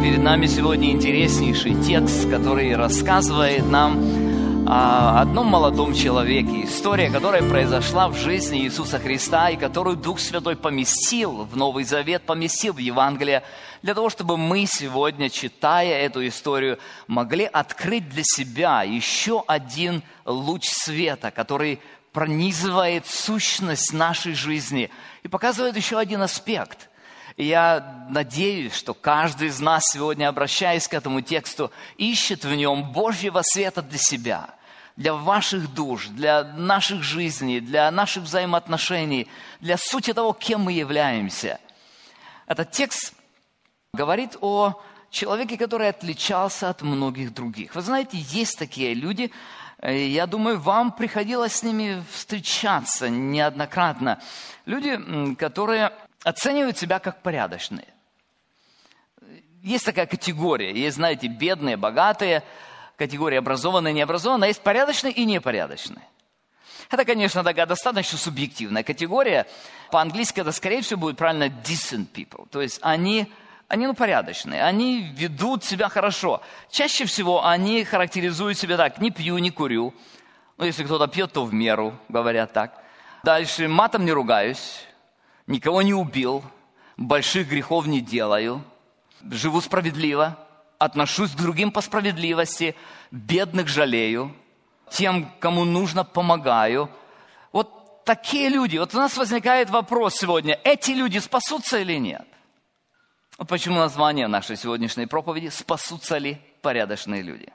Перед нами сегодня интереснейший текст, который рассказывает нам о одном молодом человеке. История, которая произошла в жизни Иисуса Христа и которую Дух Святой поместил в Новый Завет, поместил в Евангелие, для того, чтобы мы сегодня, читая эту историю, могли открыть для себя еще один луч света, который пронизывает сущность нашей жизни и показывает еще один аспект. И я надеюсь, что каждый из нас сегодня, обращаясь к этому тексту, ищет в нем Божьего света для себя, для ваших душ, для наших жизней, для наших взаимоотношений, для сути того, кем мы являемся. Этот текст говорит о человеке, который отличался от многих других. Вы знаете, есть такие люди, я думаю, вам приходилось с ними встречаться неоднократно. Люди, которые оценивают себя как порядочные. Есть такая категория. Есть, знаете, бедные, богатые, категория образованные, необразованные, а есть порядочные и непорядочные. Это, конечно, такая достаточно субъективная категория. По-английски это, скорее всего, будет правильно decent people. То есть они порядочные, они ведут себя хорошо. Чаще всего они характеризуют себя так: не пью, не курю. Ну, если кто-то пьет, то в меру, говорят так. Дальше: матом не ругаюсь. Никого не убил, больших грехов не делаю, живу справедливо, отношусь к другим по справедливости, бедных жалею, тем, кому нужно, помогаю. Вот такие люди. Вот у нас возникает вопрос сегодня: эти люди спасутся или нет? Вот почему название нашей сегодняшней проповеди «Спасутся ли порядочные люди?».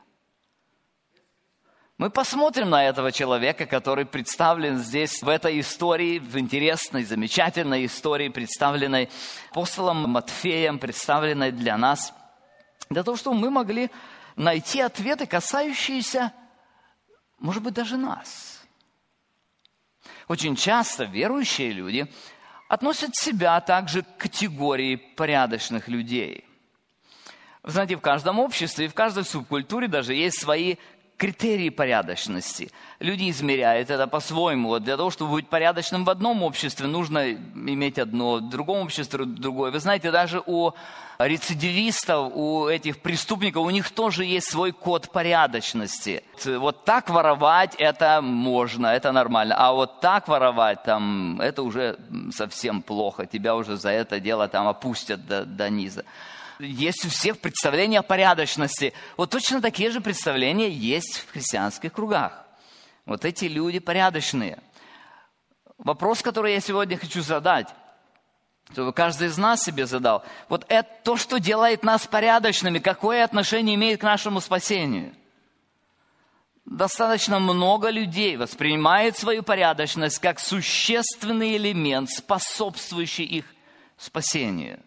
Мы посмотрим на этого человека, который представлен здесь в этой истории, в интересной, замечательной истории, представленной апостолом Матфеем, представленной для нас, для того, чтобы мы могли найти ответы, касающиеся, может быть, даже нас. Очень часто верующие люди относят себя также к категории порядочных людей. Вы знаете, в каждом обществе и в каждой субкультуре даже есть свои критерии порядочности. Люди измеряют это по-своему. Вот для того, чтобы быть порядочным в одном обществе, нужно иметь одно, в другом обществе другое. Вы знаете, даже у рецидивистов, у этих преступников, у них тоже есть свой код порядочности. Вот так воровать, это можно, это нормально. А вот так воровать, там, это уже совсем плохо. Тебя уже за это дело там опустят до низа. Есть у всех представления о порядочности. Вот точно такие же представления есть в христианских кругах. Вот эти люди порядочные. Вопрос, который я сегодня хочу задать, чтобы каждый из нас себе задал. Вот это то, что делает нас порядочными, какое отношение имеет к нашему спасению? Достаточно много людей воспринимает свою порядочность как существенный элемент, способствующий их спасению.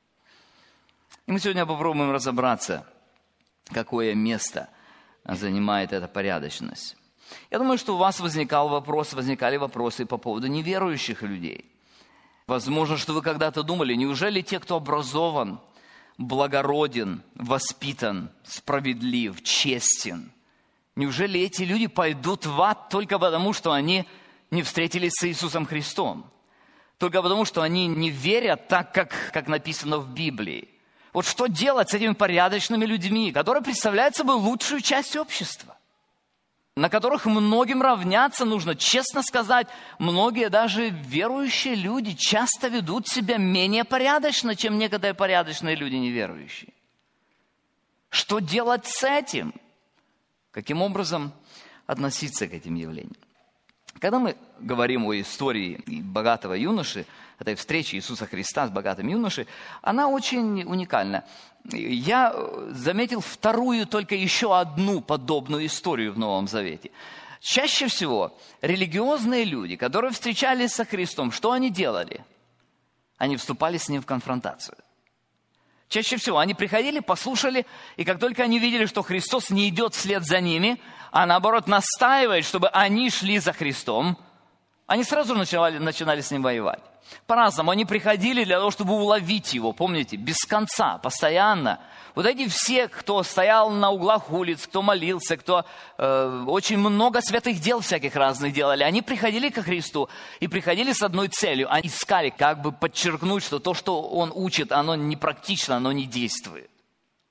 И мы сегодня попробуем разобраться, какое место занимает эта порядочность. Я думаю, что у вас возникали вопросы по поводу неверующих людей. Возможно, что вы когда-то думали: неужели те, кто образован, благороден, воспитан, справедлив, честен, неужели эти люди пойдут в ад только потому, что они не встретились с Иисусом Христом? Только потому, что они не верят так, как написано в Библии? Вот что делать с этими порядочными людьми, которые представляют собой лучшую часть общества, на которых многим равняться нужно? Честно сказать, многие даже верующие люди часто ведут себя менее порядочно, чем некоторые порядочные люди неверующие. Что делать с этим? Каким образом относиться к этим явлениям? Когда мы говорим о истории богатого юноши, этой встречи Иисуса Христа с богатым юношей, она очень уникальна. Я заметил вторую, только еще одну подобную историю в Новом Завете. Чаще всего религиозные люди, которые встречались со Христом, что они делали? Они вступали с Ним в конфронтацию. Чаще всего они приходили, послушали, и как только они видели, что Христос не идет вслед за ними, а наоборот настаивает, чтобы они шли за Христом, они сразу начинали с Ним воевать. По-разному. Они приходили для того, чтобы уловить Его, помните, без конца, постоянно. Вот эти все, кто стоял на углах улиц, кто молился, кто очень много святых дел всяких разных делали, они приходили ко Христу и приходили с одной целью. Они искали как бы подчеркнуть, что то, что Он учит, оно не практично, оно не действует.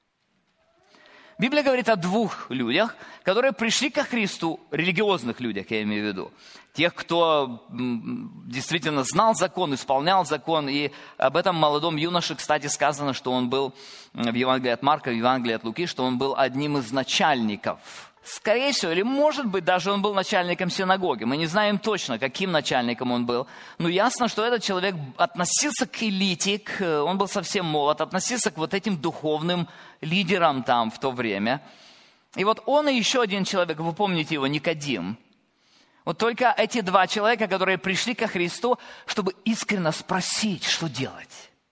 Библия говорит о двух людях, которые пришли ко Христу, религиозных людях, я имею в виду. Тех, кто действительно знал закон, исполнял закон. И об этом молодом юноше, кстати, сказано, что он был в Евангелии от Марка, в Евангелии от Луки, что он был одним из начальников. Скорее всего, или может быть, даже он был начальником синагоги. Мы не знаем точно, каким начальником он был. Но ясно, что этот человек относился к элите, он был совсем молод, относился к вот этим духовным лидерам там в то время. И вот он и еще один человек, вы помните его, Никодим. Вот только эти два человека, которые пришли ко Христу, чтобы искренне спросить, что делать.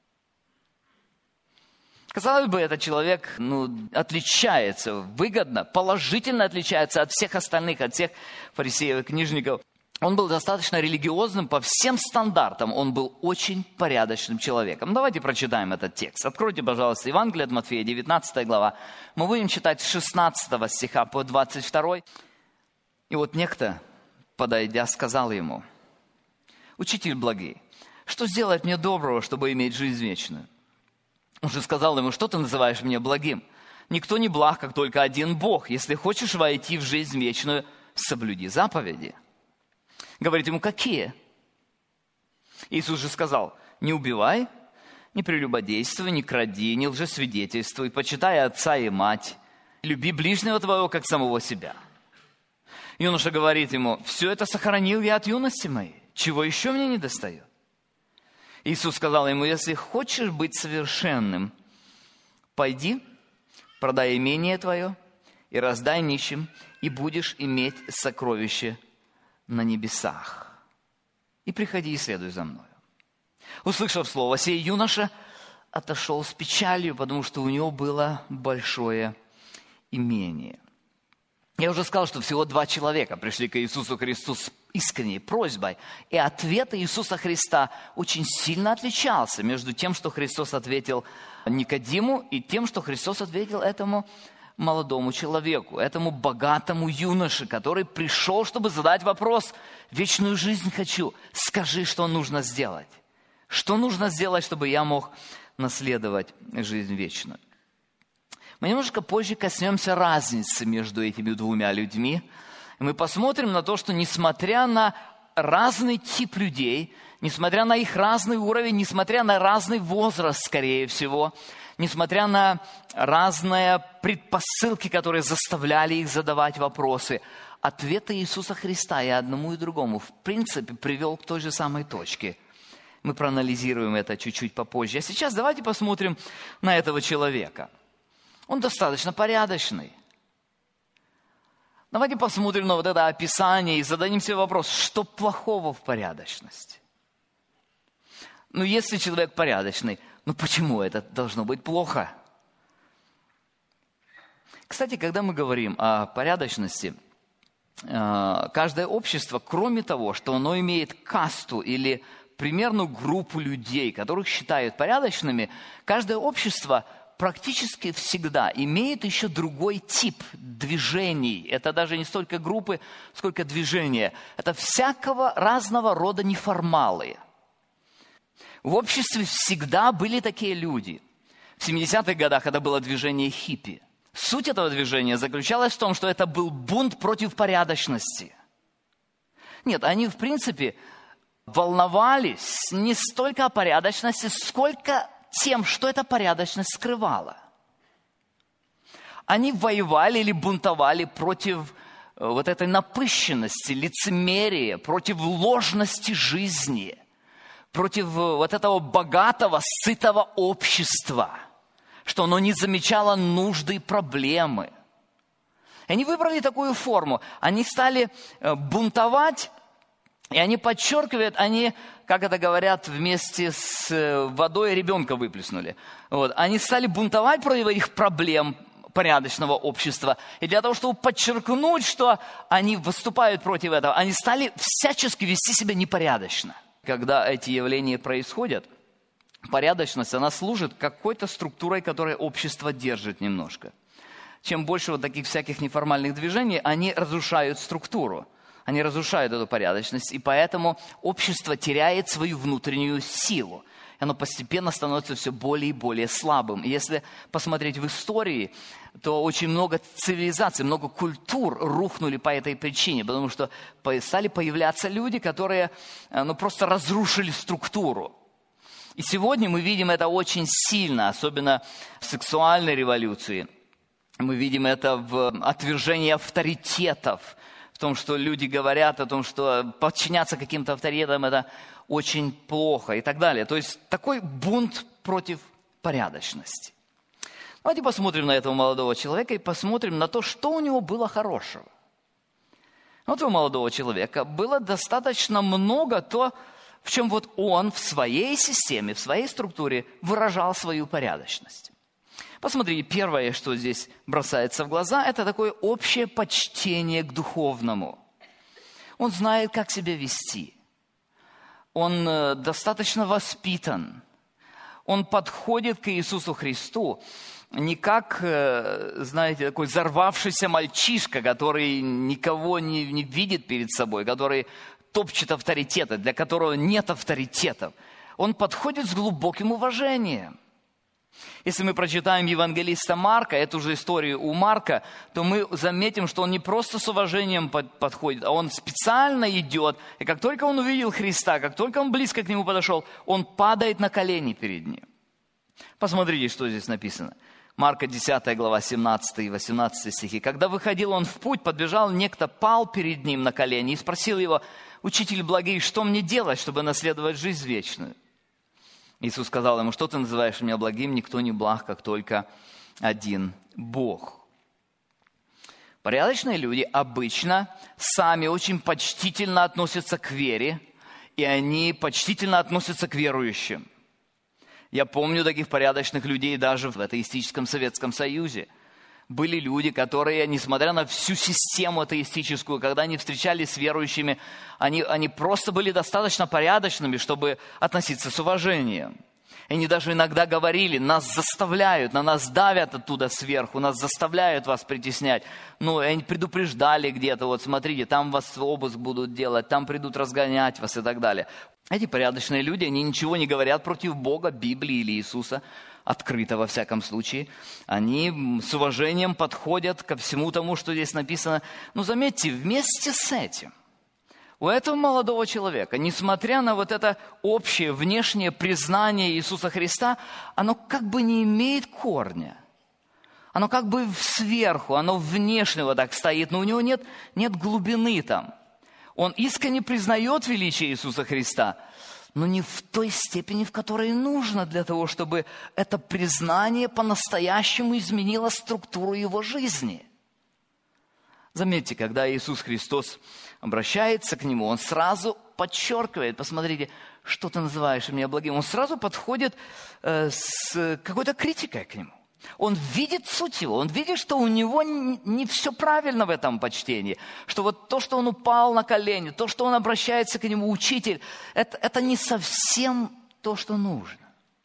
Казалось бы, этот человек отличается выгодно, положительно отличается от всех остальных, от всех фарисеев и книжников. Он был достаточно религиозным по всем стандартам, он был очень порядочным человеком. Давайте прочитаем этот текст. Откройте, пожалуйста, Евангелие от Матфея, 19 глава. Мы будем читать с 16 стиха по 22. И вот некто, подойдя, сказал ему: «Учитель благий, что сделать мне доброго, чтобы иметь жизнь вечную?» Он же сказал ему: «Что ты называешь меня благим? Никто не благ, как только один Бог. Если хочешь войти в жизнь вечную, соблюди заповеди». Говорит ему: «Какие?» Иисус же сказал: «Не убивай, не прелюбодействуй, не кради, не лжесвидетельствуй, почитай отца и мать, люби ближнего твоего, как самого себя». Юноша говорит ему: «Все это сохранил я от юности моей. Чего еще мне недостает?» Иисус сказал ему: «Если хочешь быть совершенным, пойди, продай имение твое и раздай нищим, и будешь иметь сокровище на небесах. И приходи и следуй за мною». Услышав слово сей, юноша отошел с печалью, потому что у него было большое имение. Я уже сказал, что всего 2 человека пришли к Иисусу Христу с искренней просьбой. И ответ Иисуса Христа очень сильно отличался между тем, что Христос ответил Никодиму, и тем, что Христос ответил этому молодому человеку, этому богатому юноше, который пришел, чтобы задать вопрос: «Вечную жизнь хочу, скажи, что нужно сделать. Что нужно сделать, чтобы я мог наследовать жизнь вечную?» Мы немножко позже коснемся разницы между этими 2 людьми. И мы посмотрим на то, что несмотря на разный тип людей, несмотря на их разный уровень, несмотря на разный возраст, скорее всего, несмотря на разные предпосылки, которые заставляли их задавать вопросы, ответ Иисуса Христа и одному, и другому, в принципе, привел к той же самой точке. Мы проанализируем это чуть-чуть попозже. А сейчас давайте посмотрим на этого человека. Он достаточно порядочный. Давайте посмотрим на вот это описание и зададим себе вопрос: что плохого в порядочности? Если человек порядочный, почему это должно быть плохо? Кстати, когда мы говорим о порядочности, каждое общество, кроме того, что оно имеет касту или примерную группу людей, которых считают порядочными, каждое общество практически всегда имеет еще другой тип движений. Это даже не столько группы, сколько движения. Это всякого разного рода неформалы. В обществе всегда были такие люди. В 70-х годах это было движение хиппи. Суть этого движения заключалась в том, что это был бунт против порядочности. Нет, они, в принципе, волновались не столько о порядочности, сколько тем, что эта порядочность скрывала. Они воевали или бунтовали против вот этой напыщенности, лицемерия, против ложности жизни, против вот этого богатого, сытого общества, что оно не замечало нужды и проблемы. И они выбрали такую форму. Они стали бунтовать, и они подчеркивают, они, как это говорят, вместе с водой ребенка выплеснули. Они стали бунтовать против этих проблем порядочного общества. И для того, чтобы подчеркнуть, что они выступают против этого, они стали всячески вести себя непорядочно. Когда эти явления происходят, порядочность, она служит какой-то структурой, которая общество держит немножко. Чем больше вот таких всяких неформальных движений, они разрушают структуру. Они разрушают эту порядочность, и поэтому общество теряет свою внутреннюю силу. Оно постепенно становится все более и более слабым. И если посмотреть в истории, то очень много цивилизаций, много культур рухнули по этой причине, потому что стали появляться люди, которые просто разрушили структуру. И сегодня мы видим это очень сильно, особенно в сексуальной революции. Мы видим это в отвержении авторитетов, в том, что люди говорят о том, что подчиняться каким-то авторитетам – это очень плохо и так далее. То есть такой бунт против порядочности. Давайте посмотрим на этого молодого человека и посмотрим на то, что у него было хорошего. Вот у молодого человека было достаточно много то, в чем вот он в своей системе, в своей структуре выражал свою порядочность. Посмотрите, первое, что здесь бросается в глаза, это такое общее почтение к духовному. Он знает, как себя вести. Он достаточно воспитан. Он подходит к Иисусу Христу не как, знаете, такой взорвавшийся мальчишка, который никого не видит перед собой, который топчет авторитеты, для которого нет авторитетов. Он подходит с глубоким уважением. Если мы прочитаем евангелиста Марка, эту же историю у Марка, то мы заметим, что он не просто с уважением подходит, а он специально идет. И как только он увидел Христа, как только он близко к нему подошел, он падает на колени перед ним. Посмотрите, что здесь написано. Марка 10 глава 17 и 18 стихи. «Когда выходил он в путь, подбежал некто, пал перед ним на колени и спросил его: „Учитель благий, что мне делать, чтобы наследовать жизнь вечную?“ Иисус сказал ему: „Что ты называешь меня благим? Никто не благ, как только один Бог“». Порядочные люди обычно сами очень почтительно относятся к вере, и они почтительно относятся к верующим. Я помню таких порядочных людей даже в атеистическом Советском Союзе. Были люди, которые, несмотря на всю систему атеистическую, когда они встречались с верующими, они просто были достаточно порядочными, чтобы относиться с уважением. Они даже иногда говорили: нас заставляют, на нас давят оттуда сверху, нас заставляют вас притеснять. Ну, и они предупреждали где-то: вот смотрите, там вас обыск будут делать, там придут разгонять вас и так далее. Эти порядочные люди, они ничего не говорят против Бога, Библии или Иисуса, открыто во всяком случае. Они с уважением подходят ко всему тому, что здесь написано. Но заметьте, вместе с этим, у этого молодого человека, несмотря на вот это общее внешнее признание Иисуса Христа, оно как бы не имеет корня. Оно как бы сверху, оно внешнего так стоит, но у него нет глубины там. Он искренне признает величие Иисуса Христа, но не в той степени, в которой нужно для того, чтобы это признание по-настоящему изменило структуру его жизни. Заметьте, когда Иисус Христос обращается к нему, он сразу подчеркивает: посмотрите, что ты называешь меня благим. Он сразу подходит с какой-то критикой к нему. Он видит суть его, он видит, что у него не все правильно в этом почтении, что вот то, что он упал на колени, то, что он обращается к нему: учитель, это не совсем то, что нужно.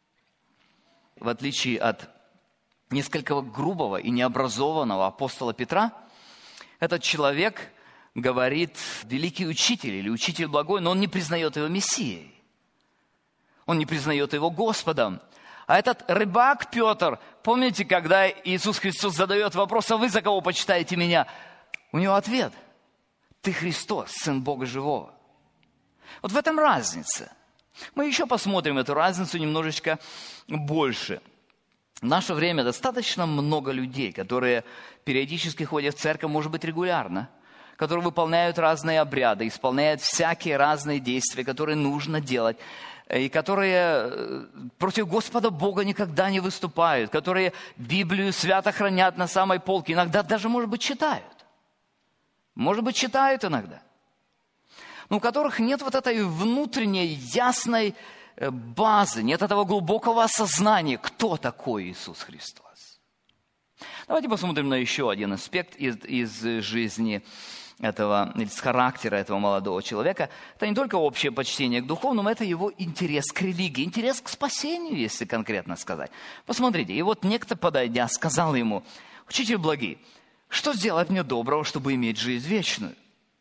В отличие от несколько грубого и необразованного апостола Петра, этот человек говорит: великий учитель или учитель благой, но он не признает его Мессией. Он не признает его Господом. А этот рыбак Петр, помните, когда Иисус Христос задает вопрос: а вы за кого почитаете меня? У него ответ: ты Христос, Сын Бога Живого. Вот в этом разница. Мы еще посмотрим эту разницу немножечко больше. В наше время достаточно много людей, которые периодически ходят в церковь, может быть, регулярно, которые выполняют разные обряды, исполняют всякие разные действия, которые нужно делать, и которые против Господа Бога никогда не выступают, которые Библию свято хранят на самой полке, иногда даже, может быть, читают. Может быть, читают иногда. Но у которых нет вот этой внутренней ясной базы, нет этого глубокого осознания, кто такой Иисус Христос. Давайте посмотрим на еще один аспект из жизни этого, из характера этого молодого человека. Это не только общее почтение к духовному, это его интерес к религии, интерес к спасению, если конкретно сказать. Посмотрите, и вот некто, подойдя, сказал ему: учитель благий, что сделать мне доброго, чтобы иметь жизнь вечную?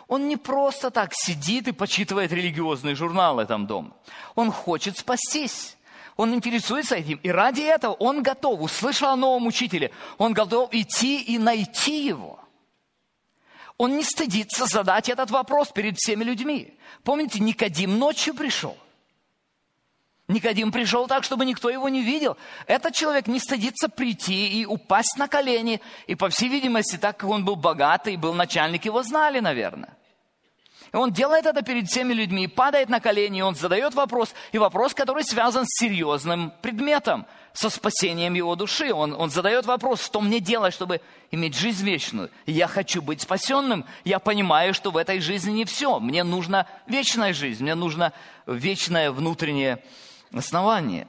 Он не просто так сидит и почитывает религиозные журналы там дома. Он хочет спастись. Он интересуется этим. И ради этого он готов, услышал о новом учителе, он готов идти и найти его. Он не стыдится задать этот вопрос перед всеми людьми. Помните, Никодим ночью пришел. Никодим пришел так, чтобы никто его не видел. Этот человек не стыдится прийти и упасть на колени. И, по всей видимости, так как он был богатый, был начальник, его знали, наверное. И он делает это перед всеми людьми, падает на колени, и он задает вопрос, и вопрос, который связан с серьезным предметом, со спасением его души. Он задает вопрос, что мне делать, чтобы иметь жизнь вечную? Я хочу быть спасенным, я понимаю, что в этой жизни не все. Мне нужна вечная жизнь, мне нужно вечное внутреннее основание.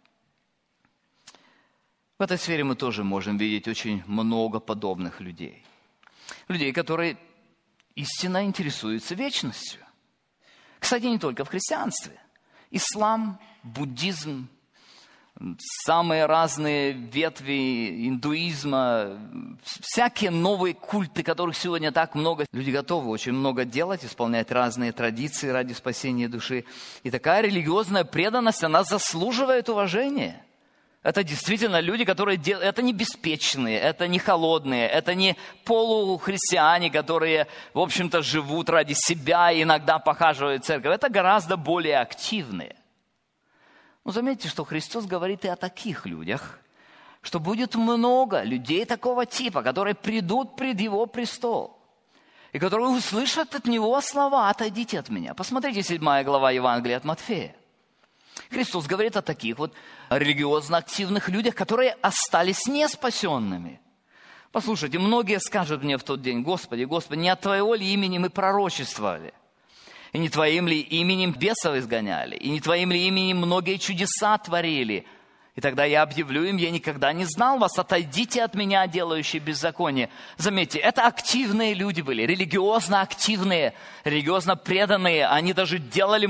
В этой сфере мы тоже можем видеть очень много подобных людей. Людей, которые истинно интересуются вечностью. Кстати, не только в христианстве. Ислам, буддизм, самые разные ветви индуизма, всякие новые культы, которых сегодня так много. Люди готовы очень много делать, исполнять разные традиции ради спасения души. И такая религиозная преданность, она заслуживает уважения. Это действительно люди, которые делают... Это не беспечные, это не холодные, это не полухристиане, которые, в общем-то, живут ради себя и иногда похаживают в церковь. Это гораздо более активные. Но заметьте, что Христос говорит и о таких людях, что будет много людей такого типа, которые придут пред Его престол, и которые услышат от Него слова «Отойдите от меня». Посмотрите 7 глава Евангелия от Матфея. Христос говорит о таких вот религиозно активных людях, которые остались неспасенными. Послушайте, многие скажут мне в тот день: «Господи, Господи, не от Твоего ли имени мы пророчествовали? И не Твоим ли именем бесов изгоняли? И не Твоим ли именем многие чудеса творили?» И тогда я объявлю им: «Я никогда не знал вас, отойдите от меня, делающие беззаконие». Заметьте, это активные люди были, религиозно активные, религиозно преданные. Они даже делали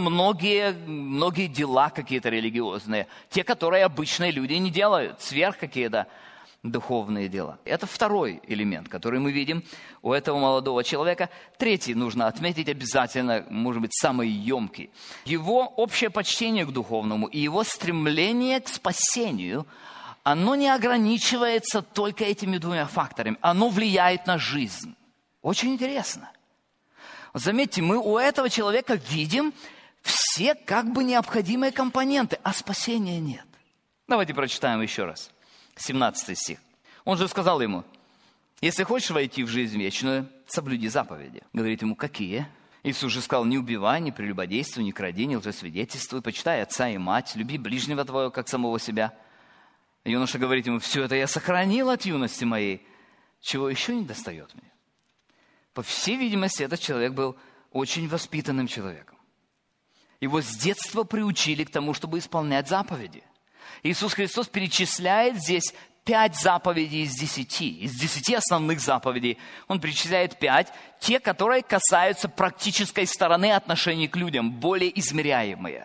многие дела какие-то религиозные. Те, которые обычные люди не делают, сверх какие-то духовные дела. Это второй элемент, который мы видим у этого молодого человека. Третий нужно отметить обязательно, может быть, самый емкий. Его общее почтение к духовному и его стремление к спасению, оно не ограничивается только этими двумя факторами. Оно влияет на жизнь. Очень интересно. Заметьте, мы у этого человека видим все как бы необходимые компоненты, а спасения нет. Давайте прочитаем еще раз. 17 стих. Он же сказал ему: «Если хочешь войти в жизнь вечную, соблюди заповеди». Говорит ему: «Какие?» Иисус же сказал: «Не убивай, не прелюбодействуй, не кради, не лжесвидетельствуй, почитай отца и мать, люби ближнего твоего, как самого себя». Юноша говорит ему: «Все это я сохранил от юности моей, чего еще не достает мне». По всей видимости, этот человек был очень воспитанным человеком. Его с детства приучили к тому, чтобы исполнять заповеди. Иисус Христос перечисляет здесь 5 заповедей из 10. Из 10 основных заповедей Он перечисляет 5, те, которые касаются практической стороны отношений к людям, более измеряемые.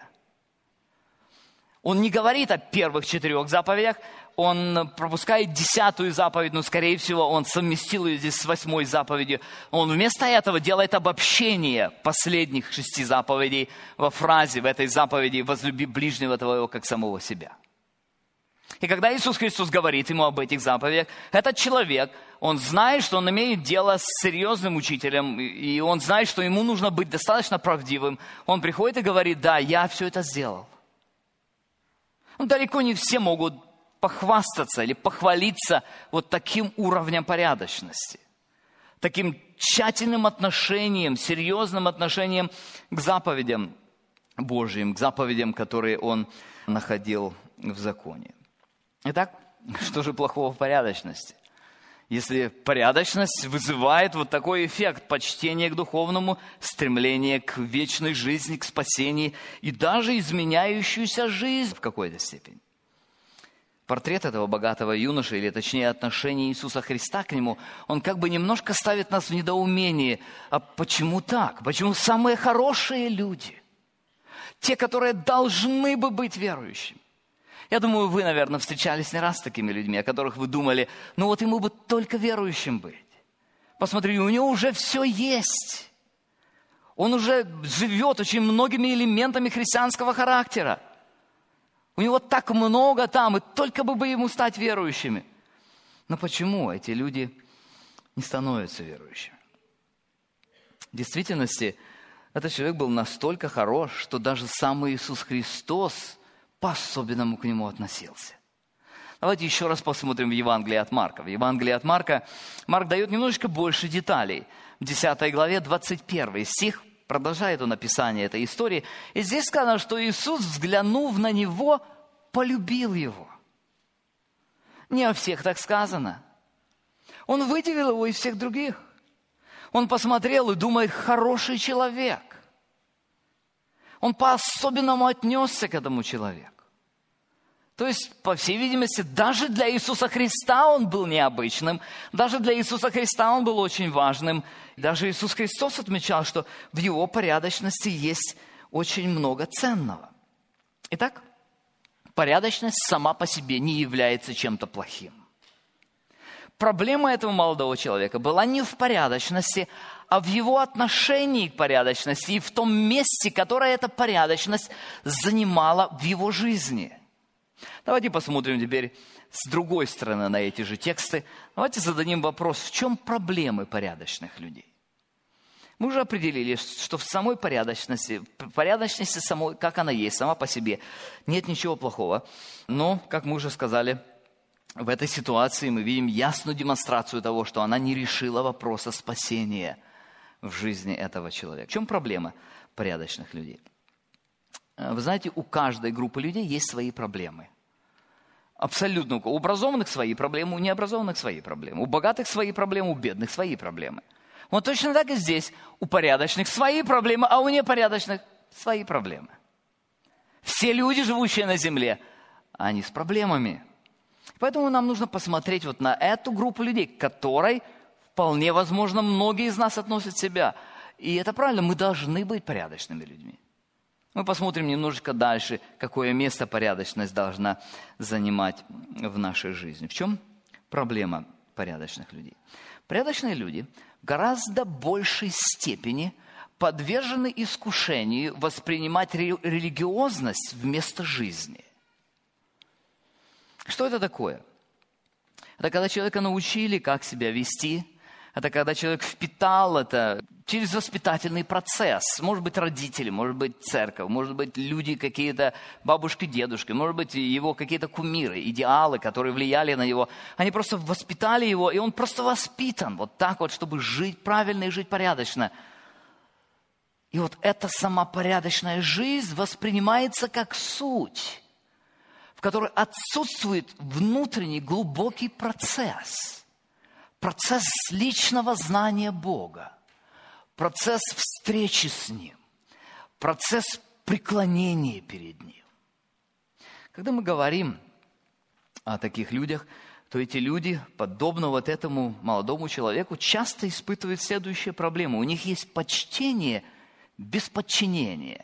Он не говорит о первых 4 заповедях, он пропускает 10-ю заповедь, но, скорее всего, он совместил ее здесь с 8-й заповедью. Он вместо этого делает обобщение последних 6 заповедей во фразе, в этой заповеди: «Возлюби ближнего твоего, как самого себя». И когда Иисус Христос говорит ему об этих заповедях, этот человек, он знает, что он имеет дело с серьезным учителем, и он знает, что ему нужно быть достаточно правдивым. Он приходит и говорит: «Да, я все это сделал». Далеко не все могут похвастаться или похвалиться вот таким уровнем порядочности, таким тщательным отношением, серьезным отношением к заповедям Божьим, к заповедям, которые он находил в законе. Итак, что же плохого в порядочности? Если порядочность вызывает вот такой эффект почтения к духовному, стремление к вечной жизни, к спасению и даже изменяющуюся жизнь в какой-то степени. Портрет этого богатого юноши, или точнее отношение Иисуса Христа к нему, он как бы немножко ставит нас в недоумение. А почему так? Почему самые хорошие люди, те, которые должны бы быть верующими? Я думаю, вы, наверное, встречались не раз с такими людьми, о которых вы думали: ну вот ему бы только верующим быть. Посмотри, у него уже все есть. Он уже живет очень многими элементами христианского характера. У него так много там, и только бы ему стать верующими. Но почему эти люди не становятся верующими? В действительности, этот человек был настолько хорош, что даже сам Иисус Христос по-особенному к нему относился. Давайте еще раз посмотрим в Евангелии от Марка. В Евангелии от Марка Марк дает немножечко больше деталей. В 10 главе 21 стих продолжает он описание этой истории. И здесь сказано, что Иисус, взглянув на него, полюбил его. Не о всех так сказано. Он выделил его из всех других. Он посмотрел и думает, хороший человек. Он по-особенному отнесся к этому человеку. То есть, по всей видимости, даже для Иисуса Христа он был необычным, даже для Иисуса Христа он был очень важным. Даже Иисус Христос отмечал, что в его порядочности есть очень много ценного. Итак, порядочность сама по себе не является чем-то плохим. Проблема этого молодого человека была не в порядочности, а в его отношении к порядочности и в том месте, которое эта порядочность занимала в его жизни. Давайте посмотрим теперь с другой стороны на эти же тексты. Давайте зададим вопрос, в чем проблемы порядочных людей? Мы уже определили, что в самой порядочности самой, как она есть, сама по себе, нет ничего плохого. Но, как мы уже сказали, в этой ситуации мы видим ясную демонстрацию того, что она не решила вопроса спасения в жизни этого человека. В чем проблема порядочных людей? Вы знаете, у каждой группы людей есть свои проблемы. Абсолютно. У образованных свои проблемы, у необразованных свои проблемы. У богатых свои проблемы, у бедных свои проблемы. Вот точно так и здесь. У порядочных свои проблемы, а у непорядочных свои проблемы. Все люди, живущие на земле, они с проблемами. Поэтому нам нужно посмотреть вот на эту группу людей, к которой, вполне возможно, многие из нас относят себя. И это правильно, мы должны быть порядочными людьми. Мы посмотрим немножечко дальше, какое место порядочность должна занимать в нашей жизни. В чем проблема порядочных людей? Порядочные люди в гораздо большей степени подвержены искушению воспринимать религиозность вместо жизни. Что это такое? Это когда человека научили, как себя вести. Это когда человек впитал это через воспитательный процесс. Может быть, родители, может быть, церковь, может быть, люди какие-то, бабушки, дедушки, может быть, его какие-то кумиры, идеалы, которые влияли на него. Они просто воспитали его, и он просто воспитан вот так вот, чтобы жить правильно и жить порядочно. И вот эта сама порядочная жизнь воспринимается как суть, в которой отсутствует внутренний глубокий процесс. Процесс личного знания Бога, процесс встречи с Ним, процесс преклонения перед Ним. Когда мы говорим о таких людях, то эти люди, подобно вот этому молодому человеку, часто испытывают следующие проблемы. У них есть почтение без подчинения.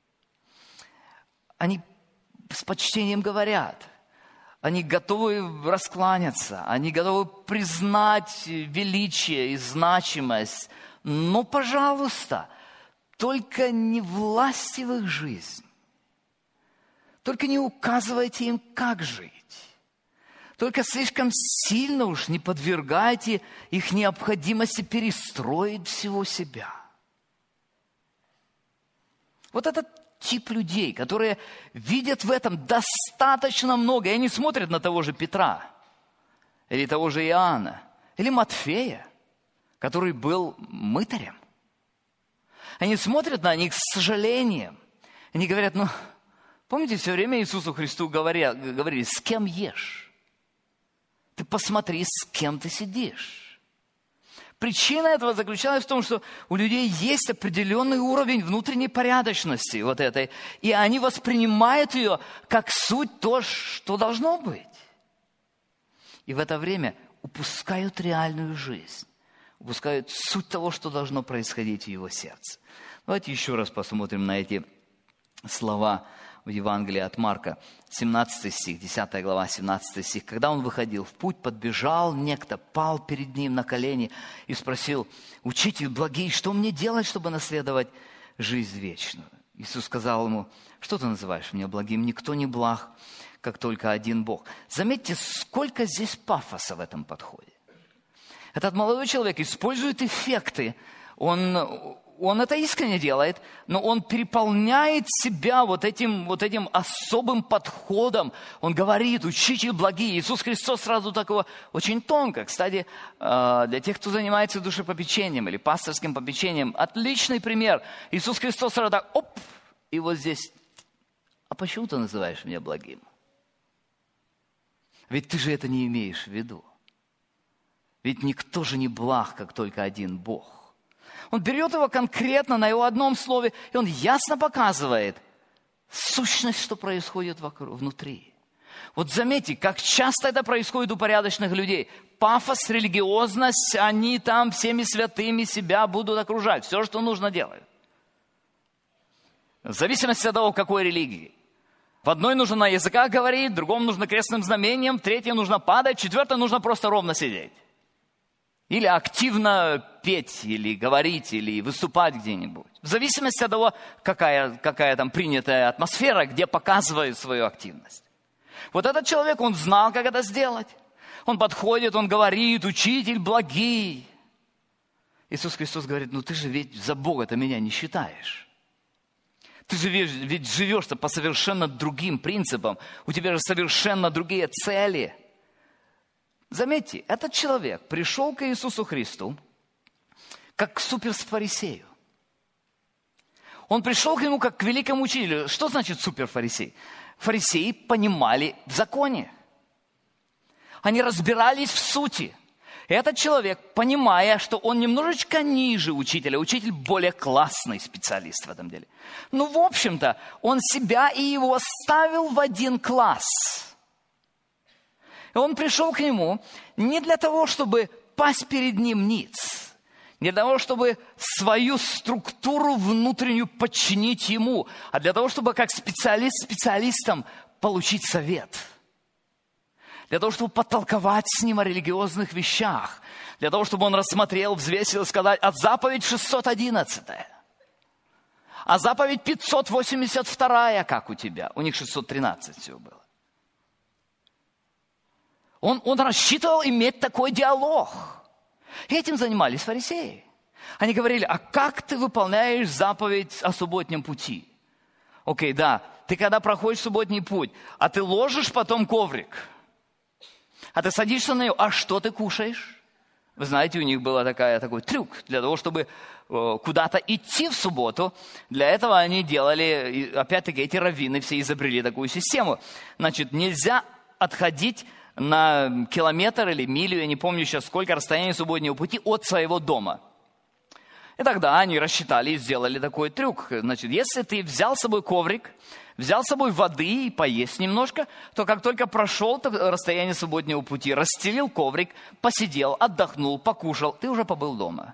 Они с почтением говорят. Они готовы раскланяться, они готовы признать величие и значимость. Но, пожалуйста, только не власти в их жизнь. Только не указывайте им, как жить. Только слишком сильно уж не подвергайте их необходимости перестроить всего себя. Вот этот тип людей, которые видят в этом достаточно много, и они смотрят на того же Петра, или того же Иоанна, или Матфея, который был мытарем. Они смотрят на них с сожалением. Они говорят, помните, все время Иисусу Христу говорили, с кем ешь? Ты посмотри, с кем ты сидишь. Причина этого заключалась в том, что у людей есть определенный уровень внутренней порядочности вот этой, и они воспринимают ее как суть то, что должно быть. И в это время упускают реальную жизнь, упускают суть того, что должно происходить в его сердце. Давайте еще раз посмотрим на эти слова в Евангелии от Марка, 17 стих, 10 глава, 17 стих. Когда он выходил в путь, подбежал некто, пал перед ним на колени и спросил: «Учитель благий, что мне делать, чтобы наследовать жизнь вечную?» Иисус сказал ему: «Что ты называешь меня благим? Никто не благ, как только один Бог». Заметьте, сколько здесь пафоса в этом подходе. Этот молодой человек использует эффекты, он это искренне делает, но он переполняет себя вот этим особым подходом. Он говорит: «Учитель благий». Иисус Христос сразу такого очень тонко. Кстати, для тех, кто занимается душепопечением или пасторским попечением, отличный пример. Иисус Христос сразу так, оп, и вот здесь: «А почему ты называешь меня благим? Ведь ты же это не имеешь в виду. Ведь никто же не благ, как только один Бог». Он берет его конкретно на его одном слове, и он ясно показывает сущность, что происходит внутри. Вот заметьте, как часто это происходит у порядочных людей. Пафос, религиозность, они там всеми святыми себя будут окружать. Все, что нужно, делать. В зависимости от того, какой религии. В одной нужно на языках говорить, в другом нужно крестным знамением, в третьей нужно падать, в четвертой нужно просто ровно сидеть. Или активно петь, или говорить, или выступать где-нибудь. В зависимости от того, какая там принятая атмосфера, где показывает свою активность. Вот этот человек, он знал, как это сделать. Он подходит, он говорит: «Учитель благий». Иисус Христос говорит: «Ну ты же ведь за Бога-то меня не считаешь. Ты же ведь живешь-то по совершенно другим принципам. У тебя же совершенно другие цели». Заметьте, этот человек пришел к Иисусу Христу как к суперфарисею. Он пришел к нему как к великому учителю. Что значит суперфарисей? Фарисеи понимали в законе. Они разбирались в сути. И этот человек, понимая, что он немножечко ниже учителя, учитель более классный специалист в этом деле. Ну, в общем-то, он себя и его ставил в один класс. И он пришел к нему не для того, чтобы пасть перед ним ниц, не для того, чтобы свою структуру внутреннюю подчинить ему, а для того, чтобы как специалист специалистам получить совет. Для того, чтобы потолковать с ним о религиозных вещах. Для того, чтобы он рассмотрел, взвесил и сказал: а заповедь 611, а заповедь 582, как у тебя? У них 613 всего было. Он рассчитывал иметь такой диалог. И этим занимались фарисеи. Они говорили: а как ты выполняешь заповедь о субботнем пути? Окей, да, ты когда проходишь субботний путь, а ты ложишь потом коврик, а ты садишься на него, а что ты кушаешь? Вы знаете, у них был такой трюк для того, чтобы куда-то идти в субботу. Для этого они делали, опять-таки, эти раввины все изобрели такую систему. Значит, нельзя отходить на километр или милю, я не помню сейчас сколько, расстояние субботнего пути от своего дома. И тогда они рассчитали и сделали такой трюк. Значит, если ты взял с собой коврик, взял с собой воды и поесть немножко, то как только прошел расстояние субботнего пути, расстелил коврик, посидел, отдохнул, покушал, ты уже побыл дома.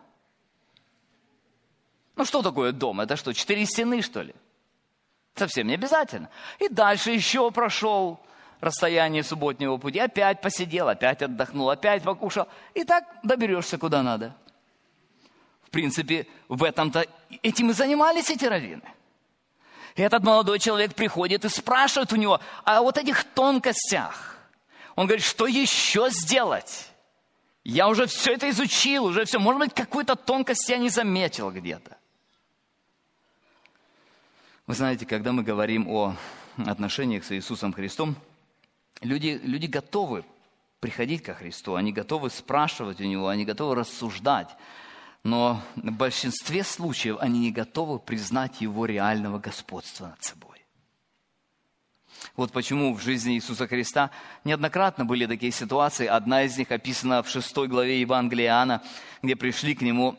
Ну что такое дом? Это что, 4 стены, что ли? Совсем не обязательно. И дальше еще прошел расстояние субботнего пути, опять посидел, опять отдохнул, опять покушал. И так доберешься куда надо. В принципе, в этом-то этим и занимались эти раввины. И этот молодой человек приходит и спрашивает у него о вот этих тонкостях. Он говорит: что еще сделать? Я уже все это изучил, уже все. Может быть, какую-то тонкость я не заметил где-то. Вы знаете, когда мы говорим о отношениях с Иисусом Христом, люди готовы приходить ко Христу, они готовы спрашивать у Него, они готовы рассуждать. Но в большинстве случаев они не готовы признать Его реального господства над собой. Вот почему в жизни Иисуса Христа неоднократно были такие ситуации. Одна из них описана в 6 главе Евангелия Иоанна, где пришли к Нему,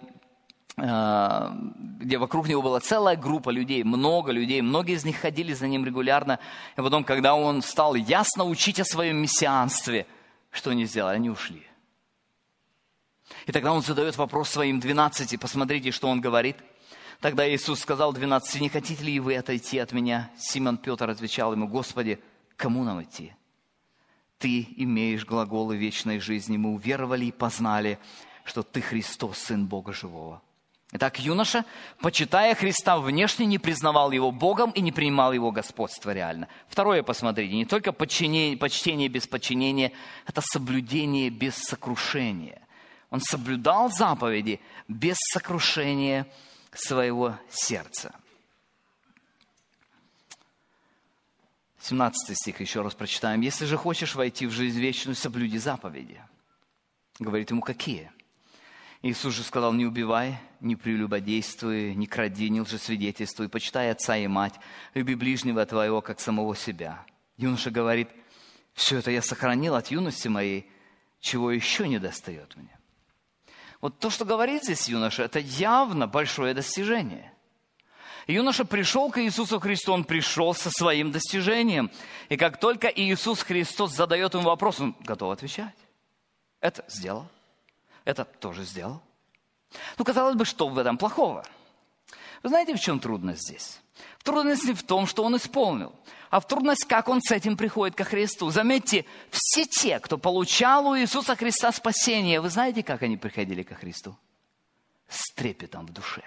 где вокруг Него была целая группа людей, много людей. Многие из них ходили за Ним регулярно. И потом, когда Он стал ясно учить о Своем мессианстве, что они сделали? Они ушли. И тогда Он задает вопрос Своим 12, посмотрите, что Он говорит. Тогда Иисус сказал 12: «Не хотите ли вы отойти от меня?» Симон Петр отвечал ему: «Господи, кому нам идти? Ты имеешь глаголы вечной жизни. Мы уверовали и познали, что Ты Христос, Сын Бога Живого». Итак, юноша, почитая Христа внешне, не признавал Его Богом и не принимал Его господство реально. Второе, посмотрите, не только почтение без подчинения, это соблюдение без сокрушения. Он соблюдал заповеди без сокрушения своего сердца. 17 стих еще раз прочитаем. «Если же хочешь войти в жизнь вечную, соблюди заповеди». Говорит ему, какие? Иисус же сказал: «Не убивай, не прелюбодействуй, не кради, не лжесвидетельствуй, почитай отца и мать, люби ближнего твоего, как самого себя». Юноша говорит: «Все это я сохранил от юности моей, чего еще не достает мне». Вот то, что говорит здесь юноша, это явно большое достижение. Юноша пришел к Иисусу Христу, он пришел со своим достижением. И как только Иисус Христос задает ему вопрос, он готов отвечать. Это сделал. Это тоже сделал. Ну, казалось бы, что в этом плохого? Вы знаете, в чем трудность здесь? Трудность не в том, что он исполнил, а в трудность, как он с этим приходит ко Христу. Заметьте, все те, кто получал у Иисуса Христа спасение, вы знаете, как они приходили ко Христу? С трепетом в душе.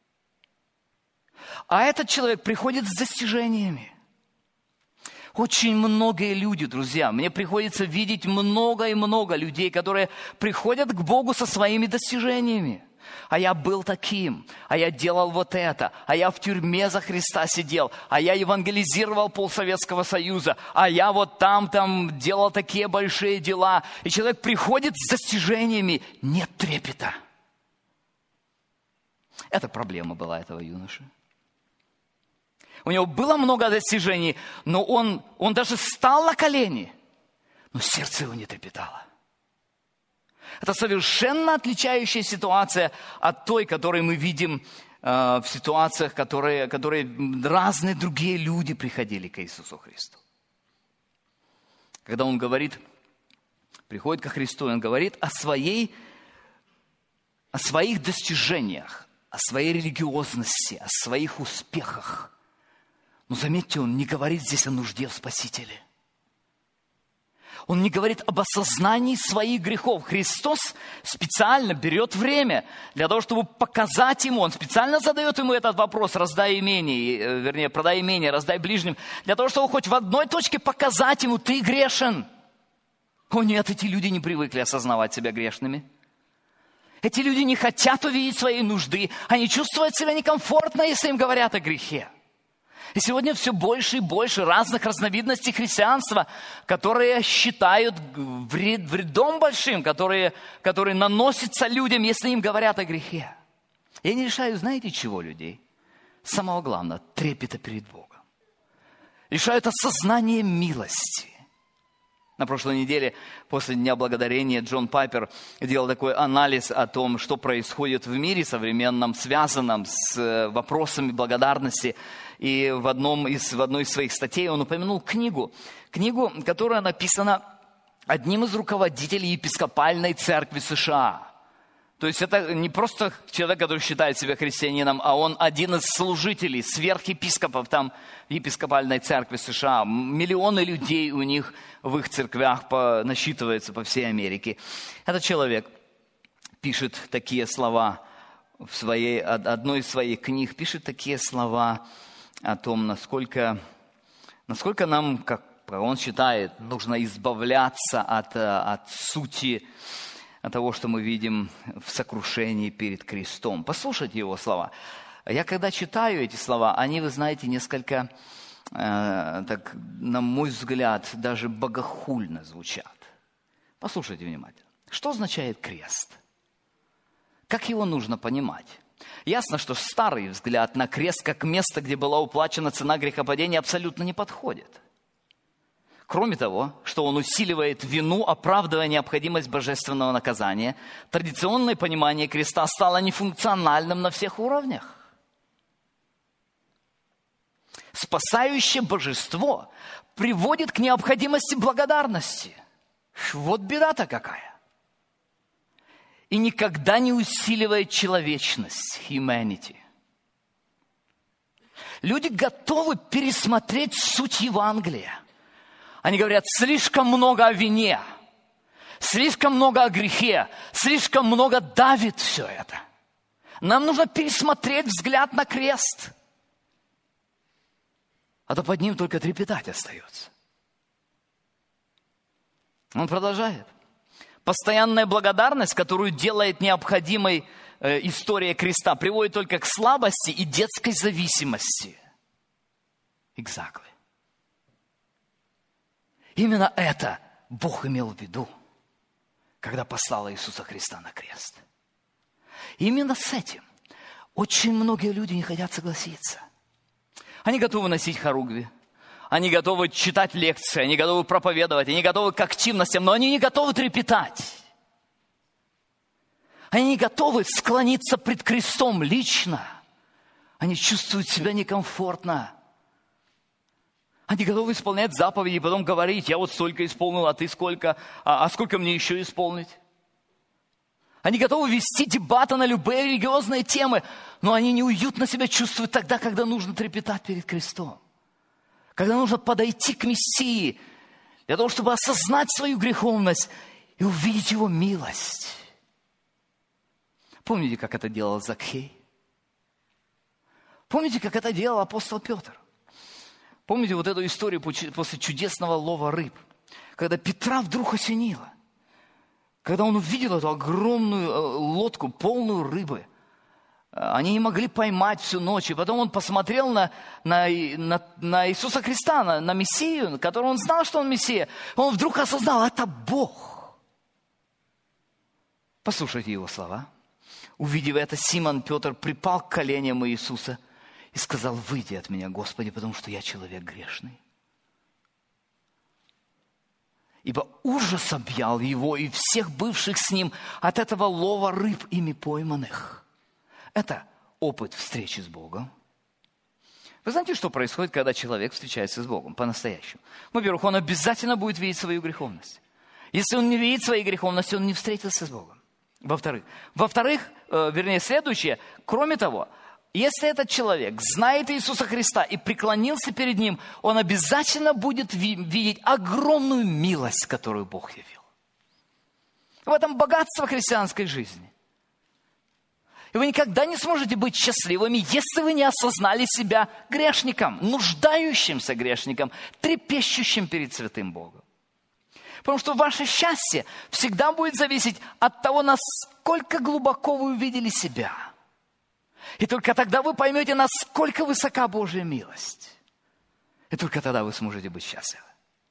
А этот человек приходит с достижениями. Очень многие люди, друзья, мне приходится видеть много и много людей, которые приходят к Богу со своими достижениями. А я был таким, а я делал вот это, а я в тюрьме за Христа сидел, а я евангелизировал полсоветского Союза, а я вот там делал такие большие дела. И человек приходит с достижениями, нет трепета. Это проблема была этого юноши. У него было много достижений, но он даже встал на колени, но сердце его не трепетало. Это совершенно отличающая ситуация от той, которую мы видим в ситуациях, которые разные другие люди приходили к Иисусу Христу. Когда он говорит, приходит ко Христу, он говорит о своих достижениях, о своей религиозности, о своих успехах. Но заметьте, он не говорит здесь о нужде в Спасителе. Он не говорит об осознании своих грехов. Христос специально берет время для того, чтобы показать ему. Он специально задает ему этот вопрос: продай имение, раздай ближним. Для того, чтобы хоть в одной точке показать ему: ты грешен. О нет, эти люди не привыкли осознавать себя грешными. Эти люди не хотят увидеть свои нужды. Они чувствуют себя некомфортно, если им говорят о грехе. И сегодня все больше и больше разных разновидностей христианства, которые считают вредом большим, которые наносятся людям, если им говорят о грехе. Я не лишаю, знаете чего, людей? Самого главного – трепета перед Богом. Лишают осознания милости. На прошлой неделе, после Дня Благодарения, Джон Пайпер делал такой анализ о том, что происходит в мире современном, связанном с вопросами благодарности. И в одной из своих статей он упомянул книгу, которая написана одним из руководителей епископальной церкви США. То есть это не просто человек, который считает себя христианином, а он один из служителей, сверхепископов там в епископальной церкви США. Миллионы людей у них в их церквях насчитывается по всей Америке. Этот человек пишет такие слова в одной из своих книг, пишет такие слова о том, насколько нам, как он считает, нужно избавляться от сути того, что мы видим в сокрушении перед крестом. Послушайте его слова. Я когда читаю эти слова, они, вы знаете, несколько, так, на мой взгляд, даже богохульно звучат. Послушайте внимательно. Что означает крест? Как его нужно понимать? Ясно, что старый взгляд на крест как место, где была уплачена цена грехопадения, абсолютно не подходит. Кроме того, что он усиливает вину, оправдывая необходимость божественного наказания, традиционное понимание креста стало нефункциональным на всех уровнях. Спасающее божество приводит к необходимости благодарности. Вот беда-то какая. И никогда не усиливает человечность, humanity. Люди готовы пересмотреть суть Евангелия. Они говорят, слишком много о вине, слишком много о грехе, слишком много давит все это. Нам нужно пересмотреть взгляд на крест. А то под ним только трепетать остается. Он продолжает. Постоянная благодарность, которую делает необходимой история креста, приводит только к слабости и детской зависимости. Exactly. Именно это Бог имел в виду, когда послал Иисуса Христа на крест. Именно с этим очень многие люди не хотят согласиться. Они готовы носить хоругви, они готовы читать лекции, они готовы проповедовать, они готовы к активностям, но они не готовы трепетать. Они не готовы склониться пред крестом лично. Они чувствуют себя некомфортно. Они готовы исполнять заповеди и потом говорить, я вот столько исполнил, а ты сколько, а сколько мне еще исполнить? Они готовы вести дебаты на любые религиозные темы, но они неуютно себя чувствуют тогда, когда нужно трепетать перед крестом. Когда нужно подойти к Мессии, для того, чтобы осознать свою греховность и увидеть Его милость. Помните, как это делал Закхей? Помните, как это делал апостол Петр? Помните вот эту историю после чудесного лова рыб, когда Петра вдруг осенило? Когда он увидел эту огромную лодку, полную рыбы, они не могли поймать всю ночь. И потом он посмотрел на Иисуса Христа, на Мессию, которого он знал, что он Мессия. Он вдруг осознал, это Бог. Послушайте его слова. Увидев это, Симон Петр припал к коленям Иисуса и сказал, выйди от меня, Господи, потому что я человек грешный. Ибо ужас объял его и всех бывших с ним от этого лова рыб ими пойманных. Это опыт встречи с Богом. Вы знаете, что происходит, когда человек встречается с Богом по-настоящему? Во-первых, он обязательно будет видеть свою греховность. Если он не видит своей греховности, он не встретился с Богом. Во-вторых, следующее, кроме того, если этот человек знает Иисуса Христа и преклонился перед Ним, он обязательно будет видеть огромную милость, которую Бог явил. В этом богатство христианской жизни. И вы никогда не сможете быть счастливыми, если вы не осознали себя грешником, нуждающимся грешником, трепещущим перед святым Богом. Потому что ваше счастье всегда будет зависеть от того, насколько глубоко вы увидели себя. И только тогда вы поймете, насколько высока Божья милость. И только тогда вы сможете быть счастливы.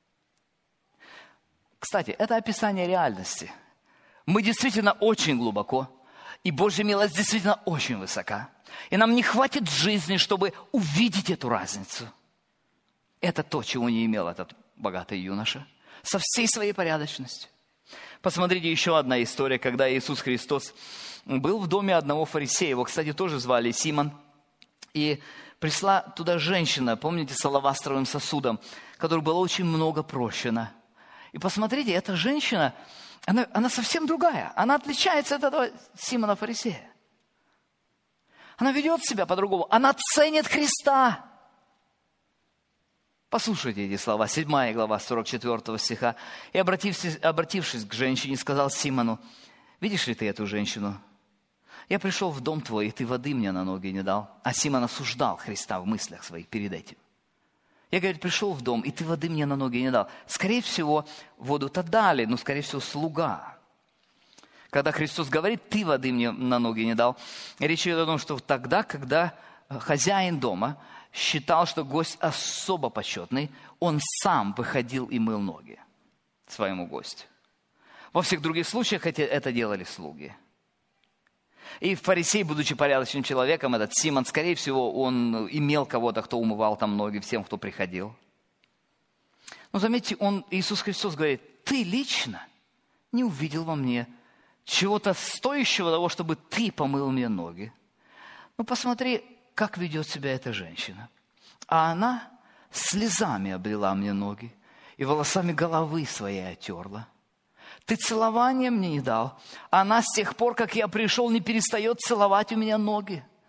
Кстати, это описание реальности. Мы действительно очень глубоко, и Божья милость действительно очень высока. И нам не хватит жизни, чтобы увидеть эту разницу. Это то, чего не имел этот богатый юноша. Со всей своей порядочностью. Посмотрите, еще одна история, когда Иисус Христос был в доме одного фарисея. Его, кстати, тоже звали Симон. И пришла туда женщина, помните, с алавастровым сосудом, которой было очень много прощено. И посмотрите, эта женщина, она совсем другая. Она отличается от этого Симона фарисея. Она ведет себя по-другому. Она ценит Христа. Послушайте эти слова, 7 глава 44 стиха. «И, обратившись к женщине, сказал Симону, видишь ли ты эту женщину? Я пришел в дом твой, и ты воды мне на ноги не дал». А Симон осуждал Христа в мыслях своих перед этим. Я, говорит, пришел в дом, и ты воды мне на ноги не дал. Скорее всего, воду-то дали, но, скорее всего, слуга. Когда Христос говорит, ты воды мне на ноги не дал, речь идет о том, что тогда, когда хозяин дома считал, что гость особо почетный, он сам выходил и мыл ноги своему гостю. Во всех других случаях это делали слуги. И фарисей, будучи порядочным человеком, этот Симон, скорее всего, он имел кого-то, кто умывал там ноги всем, кто приходил. Но заметьте, Иисус Христос говорит, ты лично не увидел во мне чего-то стоящего того, чтобы ты помыл мне ноги. Ну, посмотри, как ведет себя эта женщина. А она слезами облила мне ноги и волосами головы своей отерла. Ты целования мне не дал. Она с тех пор, как я пришел, не перестает целовать у меня ноги.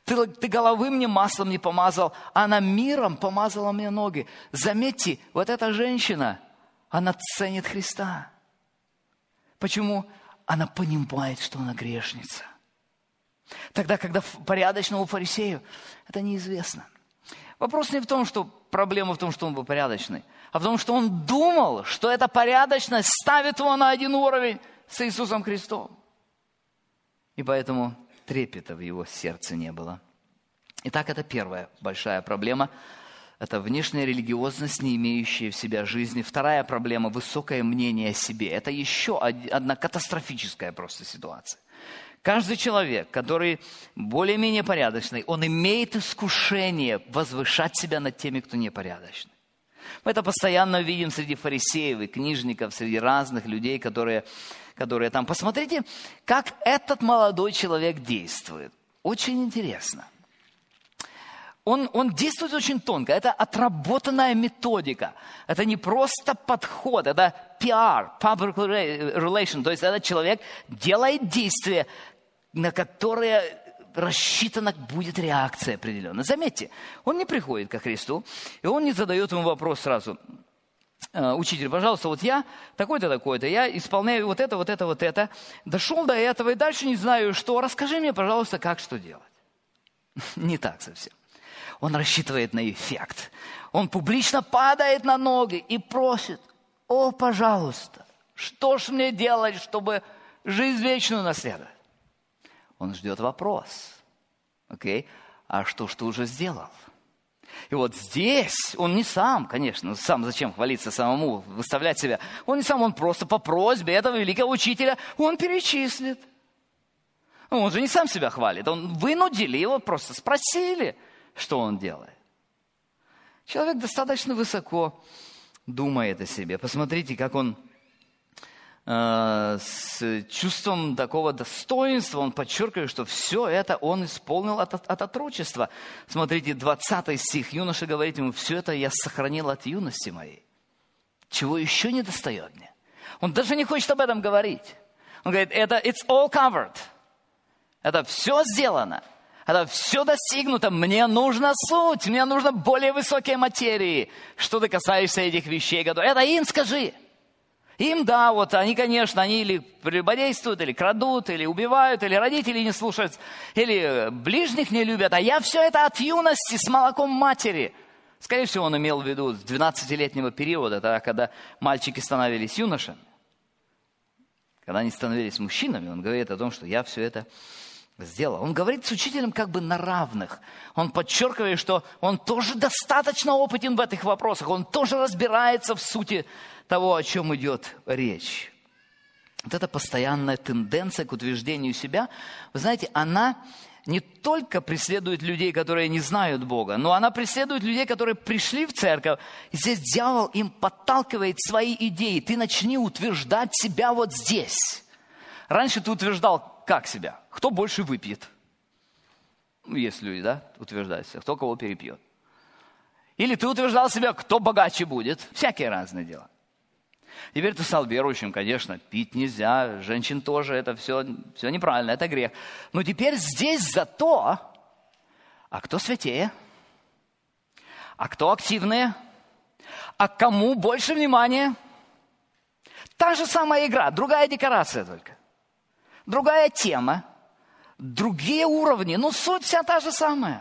Ты головы мне маслом не помазал, она миром помазала мне ноги. Заметьте, вот эта женщина, она ценит Христа. Почему? Она понимает, что она грешница. Тогда, когда порядочному фарисею, это неизвестно. Вопрос не в том, что проблема в том, что он был порядочный, а в том, что он думал, что эта порядочность ставит его на один уровень с Иисусом Христом. И поэтому трепета в его сердце не было. Итак, это первая большая проблема. Это внешняя религиозность, не имеющая в себя жизни. Вторая проблема – высокое мнение о себе. Это еще одна катастрофическая просто ситуация. Каждый человек, который более-менее порядочный, он имеет искушение возвышать себя над теми, кто непорядочный. Мы это постоянно видим среди фарисеев и книжников, среди разных людей, которые там. Посмотрите, как этот молодой человек действует. Очень интересно. Он действует очень тонко. Это отработанная методика. Это не просто подход, это PR, public relation. То есть этот человек делает действия, на которые рассчитана будет реакция определенная. Заметьте, он не приходит ко Христу, и он не задает ему вопрос сразу. Учитель, пожалуйста, вот я такой-то, такой-то, я исполняю вот это, дошел до этого и дальше не знаю что. Расскажи мне, пожалуйста, как что делать. Не так совсем. Он рассчитывает на эффект. Он публично падает на ноги и просит: о, пожалуйста, что ж мне делать, чтобы жизнь вечную наследовать? Он ждет вопрос. Окей? А что ж ты уже сделал? И вот здесь он не сам, конечно, сам зачем хвалиться самому, выставлять себя? Он не сам, он просто по просьбе этого великого учителя, он перечислит. Он же не сам себя хвалит, он вынудили его, просто спросили, что он делает. Человек достаточно высоко думает о себе. Посмотрите, как он с чувством такого достоинства, он подчеркивает, что все это он исполнил от отрочества. Смотрите, 20 стих. Юноша говорит ему: все это я сохранил от юности моей. Чего еще не достает мне? Он даже не хочет об этом говорить. Он говорит: it's all covered. Это все сделано. Это все достигнуто. Мне нужна суть. Мне нужно более высокие материи. Что ты касаешься этих вещей, которые... Это им скажи. Им, да, вот они, конечно, они или прелюбодействуют, или крадут, или убивают, или родители не слушают, или ближних не любят. А я все это от юности, с молоком матери. Скорее всего, он имел в виду с 12-летнего периода, тогда, когда мальчики становились юношами. Когда они становились мужчинами, он говорит о том, что я все это сделал. Он говорит с учителем как бы на равных. Он подчеркивает, что он тоже достаточно опытен в этих вопросах. Он тоже разбирается в сути того, о чем идет речь. Вот эта постоянная тенденция к утверждению себя, вы знаете, она не только преследует людей, которые не знают Бога, но она преследует людей, которые пришли в церковь. И здесь дьявол им подталкивает свои идеи. Ты начни утверждать себя вот здесь. Раньше ты утверждал как себя? Кто больше выпьет? Есть люди, да, утверждают себя. Кто кого перепьет? Или ты утверждал себя, кто богаче будет? Всякие разные дела. Теперь ты стал верующим, конечно, пить нельзя, женщин тоже, это все неправильно, это грех. Но теперь здесь зато, а кто святее? А кто активнее? А кому больше внимания? Та же самая игра, другая декорация только. Другая тема, другие уровни, но суть вся та же самая.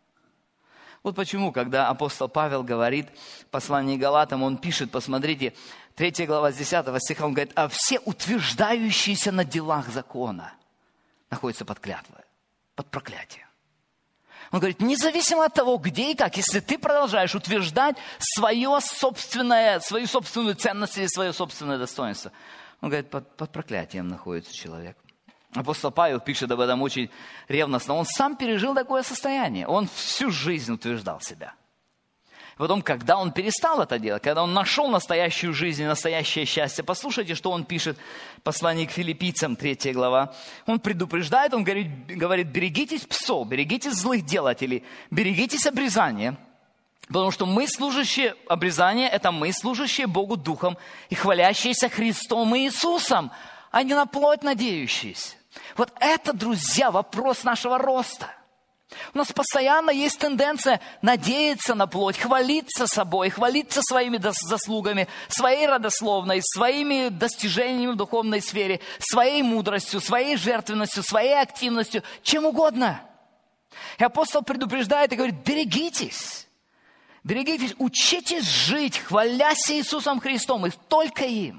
Вот почему, когда апостол Павел говорит в послании Галатам, он пишет, посмотрите, 3 глава с 10 стиха, он говорит: а все утверждающиеся на делах закона находятся под клятвой, под проклятием. Он говорит, независимо от того, где и как, если ты продолжаешь утверждать свою собственную ценность или свое собственное достоинство, он говорит, под проклятием находится человек. Апостол Павел пишет об этом очень ревностно. Он сам пережил такое состояние. Он всю жизнь утверждал себя. Потом, когда он перестал это делать, когда он нашел настоящую жизнь и настоящее счастье, послушайте, что он пишет в послании к Филиппийцам, 3 глава. Он предупреждает, он говорит, берегитесь псов, берегитесь злых делателей, берегитесь обрезания. Потому что мы, служащие обрезания, это мы, служащие Богу Духом и хвалящиеся Христом и Иисусом, а не на плоть надеющиеся. Вот это, друзья, вопрос нашего роста. У нас постоянно есть тенденция надеяться на плоть, хвалиться собой, хвалиться своими заслугами, своей родословной, своими достижениями в духовной сфере, своей мудростью, своей жертвенностью, своей активностью, чем угодно. И апостол предупреждает и говорит: берегитесь, берегитесь, учитесь жить, хвалясь Иисусом Христом, и только им.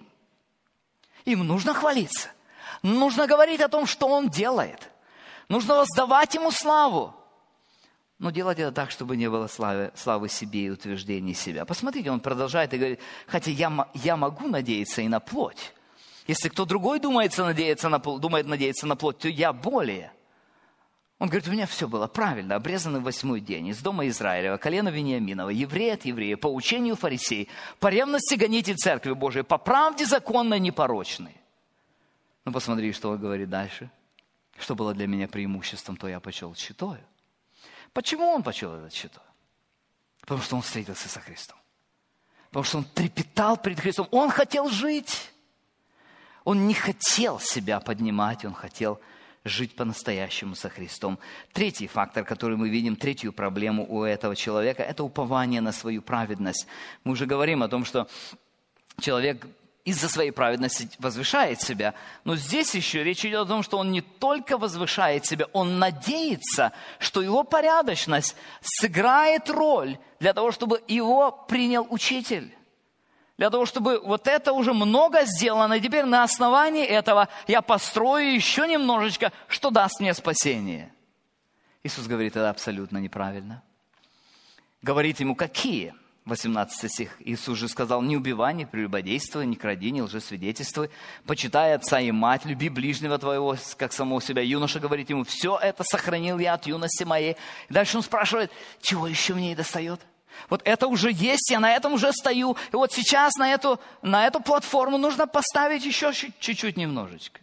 Им нужно хвалиться, нужно говорить о том, что Он делает, нужно воздавать Ему славу. Но делать это так, чтобы не было славы себе и утверждения себя. Посмотрите, он продолжает и говорит: хотя я могу надеяться и на плоть. Если кто другой думает надеяться на плоть, то я более. Он говорит: у меня все было правильно, обрезанный в 8-й день, из дома Израилева, колена Вениаминова, еврей от еврея, по учению фарисей, по ревности гонитель Церкви Божией, по правде законно непорочный. Ну, посмотри, что он говорит дальше. Что было для меня преимуществом, то я почел тщетою. Почему он почел это тщетой? Потому что он встретился со Христом. Потому что он трепетал перед Христом. Он хотел жить. Он не хотел себя поднимать, он хотел жить по-настоящему со Христом. Третий фактор, который мы видим, третью проблему у этого человека, это упование на свою праведность. Мы уже говорим о том, что человек из-за своей праведности возвышает себя. Но здесь еще речь идет о том, что он не только возвышает себя, он надеется, что его порядочность сыграет роль для того, чтобы его принял учитель. Для того, чтобы вот это уже много сделано, и теперь на основании этого я построю еще немножечко, что даст мне спасение. Иисус говорит, это абсолютно неправильно. Говорит ему, какие? 18 стих. Иисус же сказал: не убивай, не прелюбодействуй, не кради, не лжесвидетельствуй, почитай отца и мать, люби ближнего твоего, как самого себя. Юноша говорит ему: все это сохранил я от юности моей. И дальше он спрашивает: чего еще мне недостает? Вот это уже есть, я на этом уже стою. И вот сейчас на эту платформу нужно поставить еще чуть-чуть немножечко.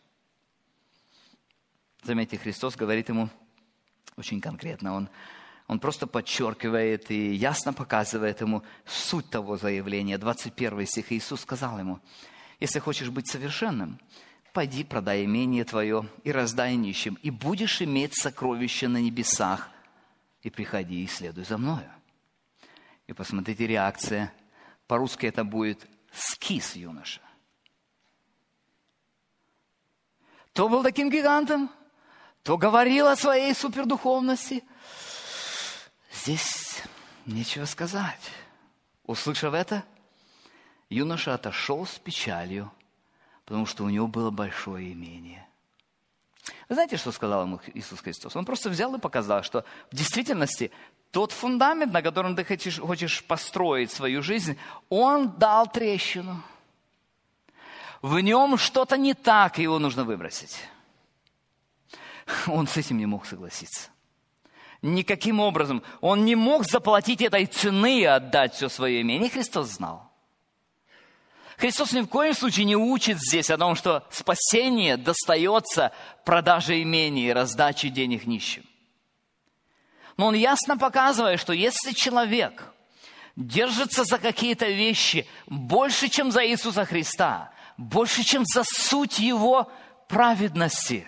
Заметьте, Христос говорит ему очень конкретно. Он просто подчеркивает и ясно показывает ему суть того заявления. 21 стих. Иисус сказал ему: если хочешь быть совершенным, пойди, продай имение твое и раздай нищим, и будешь иметь сокровища на небесах, и приходи и следуй за мною. И посмотрите, реакция. По-русски это будет: скис юноша. То был таким гигантом, то говорил о своей супердуховности. Здесь нечего сказать. Услышав это, юноша отошел с печалью, потому что у него было большое имение. Вы знаете, что сказал ему Иисус Христос? Он просто взял и показал, что в действительности тот фундамент, на котором ты хочешь построить свою жизнь, он дал трещину. В нем что-то не так, и его нужно выбросить. Он с этим не мог согласиться. Никаким образом. Он не мог заплатить этой цены и отдать все свое имение. Христос знал. Христос ни в коем случае не учит здесь о том, что спасение достается продаже имения и раздаче денег нищим. Но он ясно показывает, что если человек держится за какие-то вещи больше, чем за Иисуса Христа, больше, чем за суть Его праведности,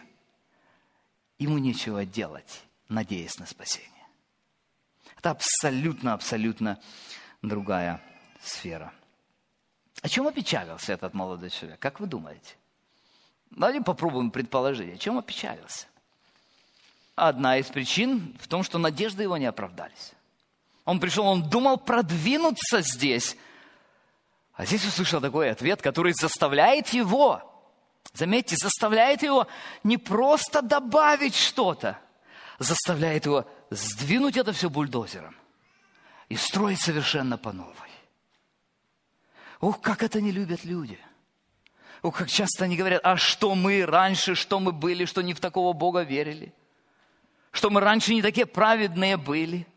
ему нечего делать, надеясь на спасение. Это абсолютно другая сфера. О чем опечалился этот молодой человек? Как вы думаете? Давайте попробуем предположить, о чем опечалился. Одна из причин в том, что надежды его не оправдались. Он пришел, он думал продвинуться здесь, а здесь услышал такой ответ, который заставляет его, заметьте, заставляет его не просто добавить что-то, заставляет его сдвинуть это все бульдозером и строить совершенно по новой. Ох, как это не любят люди. Ох, как часто они говорят: а что мы раньше, что мы были, что не в такого Бога верили, что мы раньше не такие праведные были.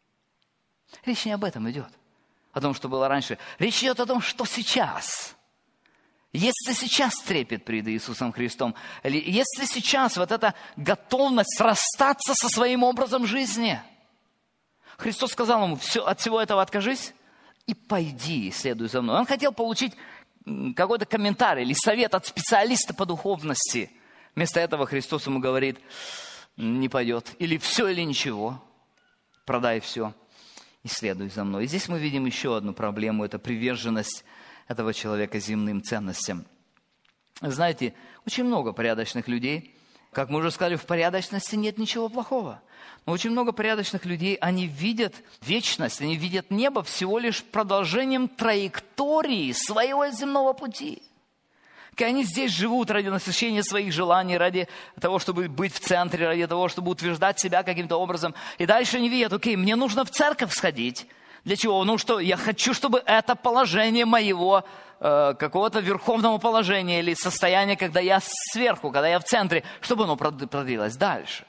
Речь не об этом идет, о том, что было раньше. Речь идет о том, что сейчас. Если сейчас трепет перед Иисусом Христом, или если сейчас вот эта готовность расстаться со своим образом жизни. Христос сказал ему: от всего этого откажись и пойди, следуй за мной. Он хотел получить какой-то комментарий или совет от специалиста по духовности. Вместо этого Христос ему говорит: не пойдет. Или все, или ничего. Продай все и следуй за мной. И здесь мы видим еще одну проблему. Это приверженность этого человека земным ценностям. Знаете, очень много порядочных людей. Как мы уже сказали, в порядочности нет ничего плохого. Но очень много порядочных людей, они видят вечность, они видят небо всего лишь продолжением траектории своего земного пути. Они здесь живут ради насыщения своих желаний, ради того, чтобы быть в центре, ради того, чтобы утверждать себя каким-то образом. И дальше они видят, мне нужно в церковь сходить. Для чего? Я хочу, чтобы это положение моего какого-то верховного положения или состояния, когда я сверху, когда я в центре, чтобы оно продлилось дальше.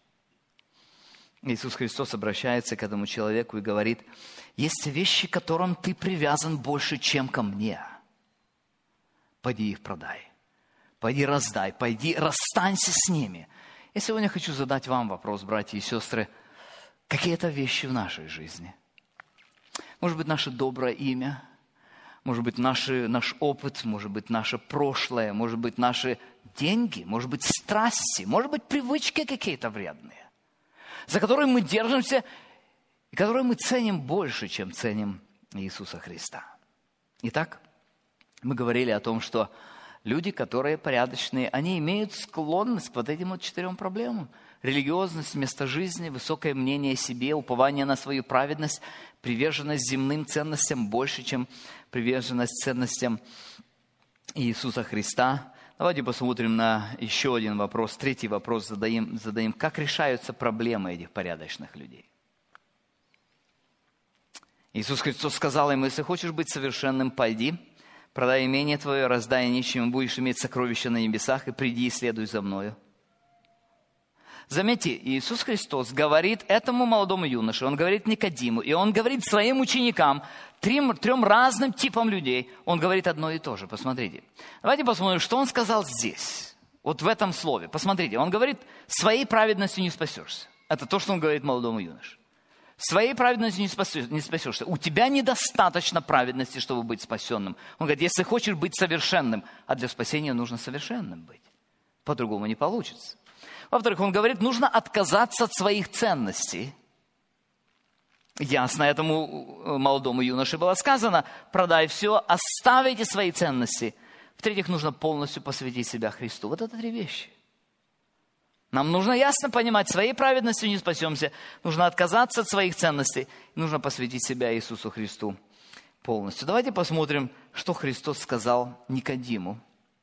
Иисус Христос обращается к этому человеку и говорит: есть вещи, к которым ты привязан больше, чем ко мне. Пойди их продай, пойди раздай, пойди расстанься с ними. Я сегодня хочу задать вам вопрос, братья и сестры, какие это вещи в нашей жизни? Может быть, наше доброе имя, может быть, наш опыт, может быть, наше прошлое, может быть, наши деньги, может быть, страсти, может быть, привычки какие-то вредные, за которые мы держимся и которые мы ценим больше, чем ценим Иисуса Христа. Итак, мы говорили о том, что люди, которые порядочные, они имеют склонность к вот этим 4 проблемам. Религиозность, место жизни, высокое мнение о себе, упование на свою праведность, приверженность земным ценностям больше, чем приверженность ценностям Иисуса Христа. Давайте посмотрим на еще один вопрос. 3-й вопрос задаем. Как решаются проблемы этих порядочных людей? Иисус Христос сказал ему: если хочешь быть совершенным, пойди, продай имение твое, раздай нищим, будешь иметь сокровища на небесах, и приди и следуй за мною. Заметьте, Иисус Христос говорит этому молодому юноше, Он говорит Никодиму, и Он говорит своим ученикам, 3 разным типам людей, Он говорит одно и то же. Посмотрите. Давайте посмотрим, что Он сказал здесь, вот в этом слове. Посмотрите, Он говорит: своей праведностью не спасешься. Это то, что Он говорит молодому юноше. Своей праведностью не спасешься. У тебя недостаточно праведности, чтобы быть спасенным. Он говорит: если хочешь быть совершенным, а для спасения нужно совершенным быть. По-другому не получится. Во-вторых, он говорит, нужно отказаться от своих ценностей. Ясно, этому молодому юноше было сказано: продай все, оставите свои ценности. В-третьих, нужно полностью посвятить себя Христу. Вот это 3 вещи. Нам нужно ясно понимать, своей праведностью не спасемся. Нужно отказаться от своих ценностей. Нужно посвятить себя Иисусу Христу полностью. Давайте посмотрим, что Христос сказал Никодиму.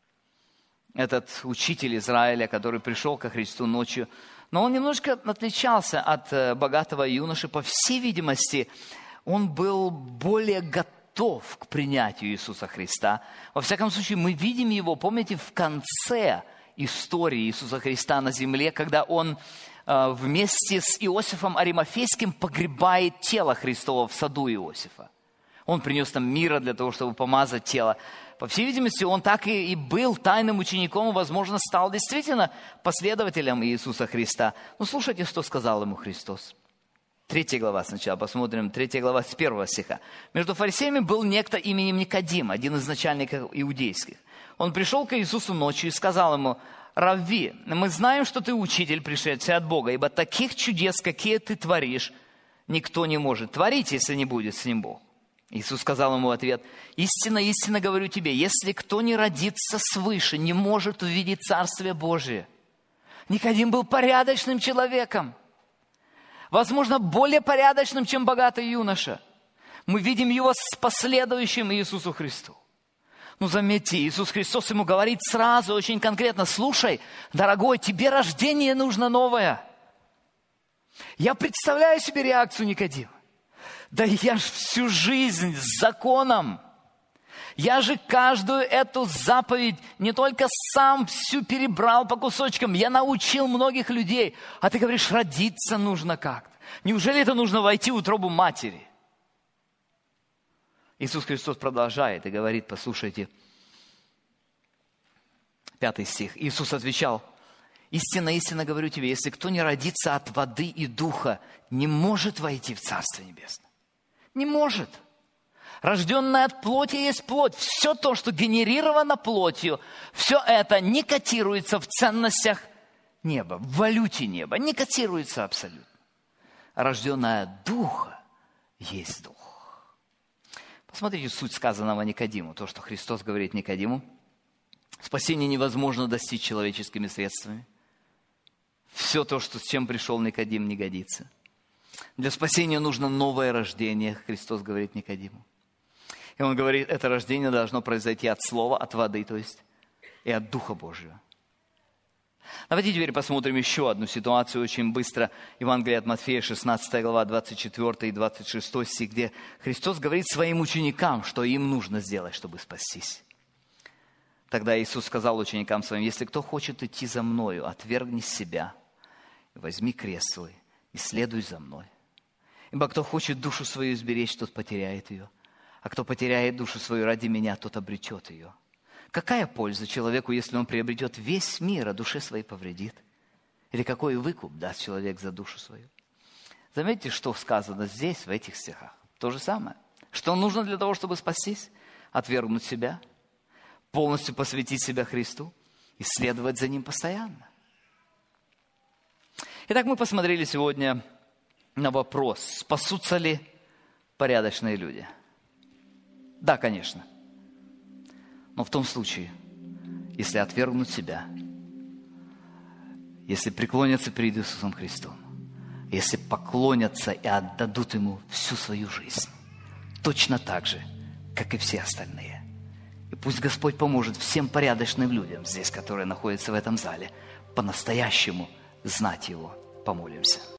Этот учитель Израиля, который пришел ко Христу ночью. Но он немножко отличался от богатого юноши. По всей видимости, он был более готов к принятию Иисуса Христа. Во всяком случае, мы видим его, помните, в конце истории Иисуса Христа на земле, когда он вместе с Иосифом Аримафейским погребает тело Христово в саду Иосифа. Он принес там мира для того, чтобы помазать тело. По всей видимости, он так и был тайным учеником, и, возможно, стал действительно последователем Иисуса Христа. Но слушайте, что сказал ему Христос. 3 глава сначала, посмотрим, 3 глава с 1 стиха. «Между фарисеями был некто именем Никодим, один из начальников иудейских. Он пришел к Иисусу ночью и сказал ему: Равви, мы знаем, что ты учитель, пришедший от Бога, ибо таких чудес, какие ты творишь, никто не может творить, если не будет с ним Бог. Иисус сказал ему в ответ: истинно, истинно говорю тебе, если кто не родится свыше, не может увидеть Царствие Божие. Никодим был порядочным человеком. Возможно, более порядочным, чем богатый юноша. Мы видим его с последующим Иисусу Христу. Ну, заметьте, Иисус Христос ему говорит сразу, очень конкретно: слушай, дорогой, тебе рождение нужно новое. Я представляю себе реакцию Никодима. Да я ж всю жизнь с законом. Я же каждую эту заповедь не только сам всю перебрал по кусочкам, я научил многих людей. А ты говоришь, родиться нужно как-то. Неужели это нужно войти в утробу матери? Иисус Христос продолжает и говорит, послушайте, 5 стих. Иисус отвечал: истинно, истинно говорю тебе, если кто не родится от воды и духа, не может войти в Царство Небесное. Не может. Рожденное от плоти есть плоть. Все то, что генерировано плотью, все это не котируется в ценностях неба, в валюте неба, не котируется абсолютно. Рожденная от Духа есть Дух. Посмотрите суть сказанного Никодиму, то, что Христос говорит Никодиму. Спасение невозможно достичь человеческими средствами. Все то, с чем пришел Никодим, не годится. Для спасения нужно новое рождение, Христос говорит Никодиму. И Он говорит, это рождение должно произойти от слова, от воды, то есть, и от Духа Божьего. Давайте теперь посмотрим еще одну ситуацию очень быстро. Евангелие от Матфея, 16 глава, 24 и 26 стих, где Христос говорит своим ученикам, что им нужно сделать, чтобы спастись. Тогда Иисус сказал ученикам своим, если кто хочет идти за Мною, отвергни себя, возьми крест свой и следуй за Мной. Ибо кто хочет душу свою сберечь, тот потеряет ее. А кто потеряет душу свою ради Меня, тот обретет ее. Какая польза человеку, если он приобретет весь мир, а душе своей повредит? Или какой выкуп даст человек за душу свою? Заметьте, что сказано здесь, в этих стихах. То же самое. Что нужно для того, чтобы спастись? Отвергнуть себя, полностью посвятить себя Христу и следовать за Ним постоянно. Итак, мы посмотрели сегодня на вопрос, спасутся ли порядочные люди. Да, конечно. Но в том случае, если отвергнут себя, если преклонятся перед Иисусом Христом, если поклонятся и отдадут Ему всю свою жизнь, точно так же, как и все остальные. И пусть Господь поможет всем порядочным людям здесь, которые находятся в этом зале, по-настоящему знать Его. Помолимся.